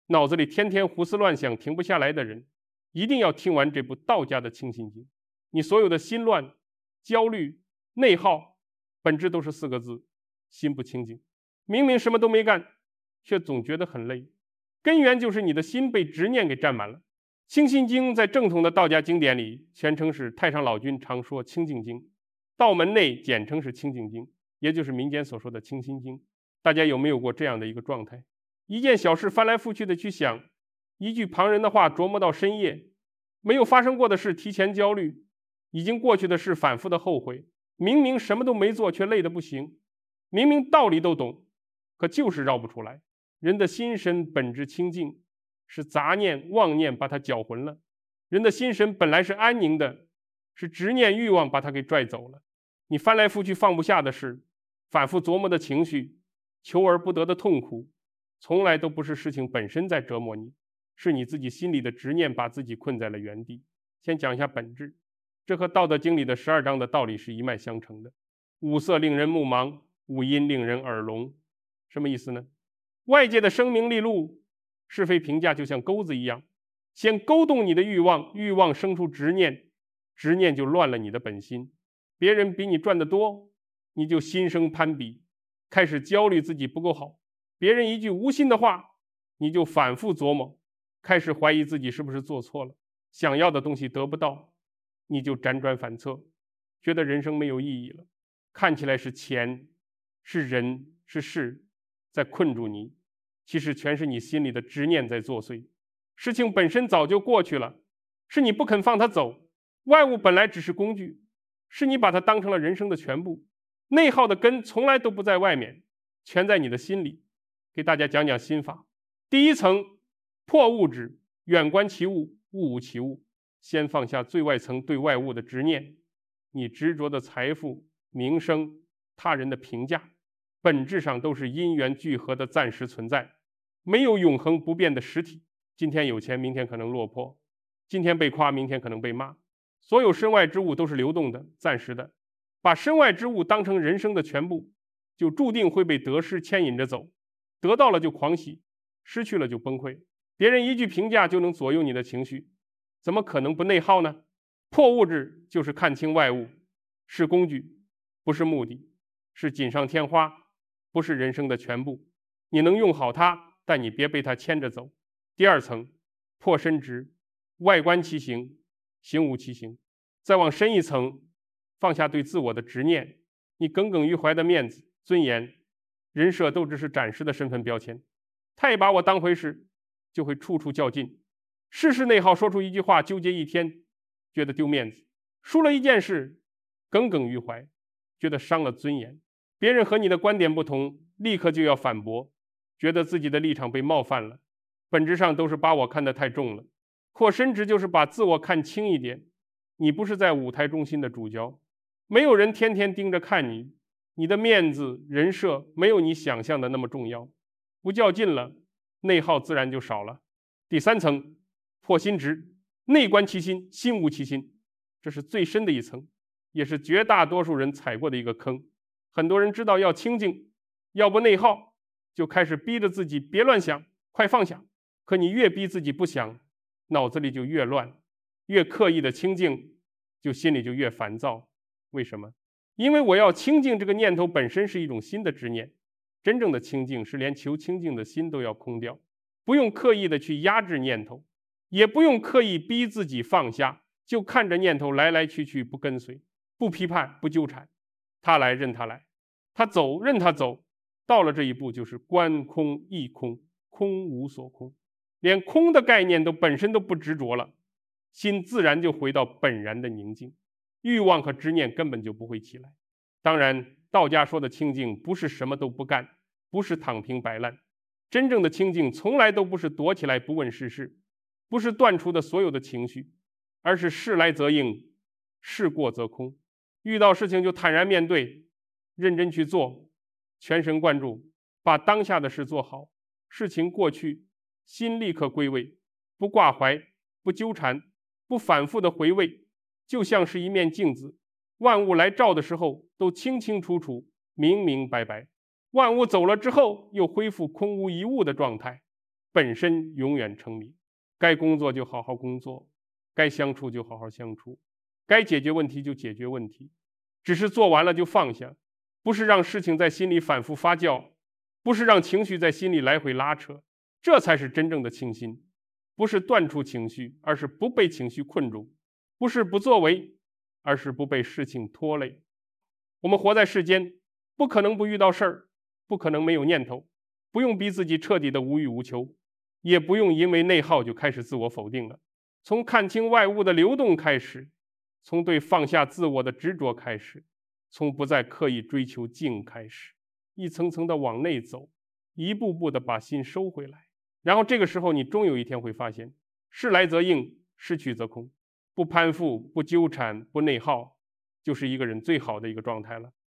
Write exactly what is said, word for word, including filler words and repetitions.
脑子里天天胡思乱想停不下来的人，一定要听完这部道家的清心经。你所有的心乱、焦虑、内耗，本质都是四个字：心不清净。明明什么都没干，却总觉得很累，根源就是你的心被执念给占满了。清心经在正统的道家经典里，全称是太上老君常说清净经，道门内简称是清净经，也就是民间所说的清心经。大家有没有过这样的一个状态？一件小事翻来覆去的去想，一句旁人的话琢磨到深夜，没有发生过的事提前焦虑，已经过去的事反复的后悔，明明什么都没做却累得不行，明明道理都懂，可就是绕不出来。人的心神本质清净，是杂念妄念把它搅浑了。人的心神本来是安宁的，是执念欲望把它给拽走了。你翻来覆去放不下的事，反复琢磨的情绪，求而不得的痛苦，从来都不是事情本身在折磨你，是你自己心里的执念把自己困在了原地。先讲一下本质，这和《道德经》里的十二章的道理是一脉相承的。五色令人目盲，五音令人耳聋。什么意思呢？外界的声名利禄、是非评价就像钩子一样，先勾动你的欲望，欲望生出执念，执念就乱了你的本心。别人比你赚得多，你就心生攀比，开始焦虑自己不够好。别人一句无心的话，你就反复琢磨，开始怀疑自己是不是做错了。想要的东西得不到，你就辗转反侧，觉得人生没有意义了。看起来是钱、是人、是事在困住你，其实全是你心里的执念在作祟。事情本身早就过去了，是你不肯放它走。外物本来只是工具，是你把它当成了人生的全部。内耗的根从来都不在外面，全在你的心里。给大家讲讲心法。第一层，破物质，远观其物，物无其物。先放下最外层对外物的执念，你执着的财富、名声、他人的评价，本质上都是因缘聚合的暂时存在，没有永恒不变的实体。今天有钱，明天可能落魄；今天被夸，明天可能被骂。所有身外之物都是流动的、暂时的。把身外之物当成人生的全部，就注定会被得失牵引着走。得到了就狂喜，失去了就崩溃。别人一句评价就能左右你的情绪，怎么可能不内耗呢？破物质就是看清外物，是工具，不是目的，是锦上添花，不是人生的全部。你能用好它，但你别被它牵着走。第二层，破身执，外观其形，形无其形。再往深一层，放下对自我的执念，你耿耿于怀的面子、尊严、人设都只是暂时的身份标签。太把我当回事，就会处处较劲，事事内耗，说出一句话纠结一天，觉得丢面子；输了一件事，耿耿于怀，觉得伤了尊严。别人和你的观点不同，立刻就要反驳，觉得自己的立场被冒犯了。本质上都是把我看得太重了。扩身执就是把自我看轻一点，你不是在舞台中心的主角，没有人天天盯着看你，你的面子、人设没有你想象的那么重要。不较劲了，内耗自然就少了。第三层，破心执，内观其心，心无其心。这是最深的一层，也是绝大多数人踩过的一个坑。很多人知道要清静，要不内耗，就开始逼着自己别乱想，快放下。可你越逼自己不想，脑子里就越乱，越刻意的清静，就心里就越烦躁。为什么？因为我要清静这个念头本身是一种新的执念。真正的清静是连求清静的心都要空掉，不用刻意的去压制念头，也不用刻意逼自己放下，就看着念头来来去去，不跟随，不批判，不纠缠，他来任他来，他走任他走。到了这一步，就是观空亦空，空无所空，连空的概念都本身都不执着了，心自然就回到本然的宁静，欲望和执念根本就不会起来。当然，道家说的清静不是什么都不干，不是躺平摆烂。真正的清静从来都不是躲起来不问世事，不是断除的所有的情绪，而是事来则应，事过则空。遇到事情就坦然面对，认真去做，全神贯注，把当下的事做好。事情过去，心立刻归位，不挂怀，不纠缠，不反复的回味，就像是一面镜子，万物来照的时候都清清楚楚，明明白白。万物走了之后，又恢复空无一物的状态。 本身永远成名。该工作就好好工作，该相处就好好相处，该解决问题就解决问题，只是做完了就放下，不是让事情在心里反复发酵，不是让情绪在心里来回拉扯，这才是真正的清心。不是断除情绪，而是不被情绪困住；不是不作为，而是不被事情拖累。我们活在世间，不可能不遇到事儿，不可能没有念头，不用逼自己彻底的无欲无求，也不用因为内耗就开始自我否定了。从看清外物的流动开始，从对放下自我的执着开始，从不再刻意追求静开始，一层层的往内走，一步步的把心收回来。然后这个时候，你终有一天会发现，事来则应，事去则空，不攀附，不纠缠，不内耗，就是一个人最好的一个状态了。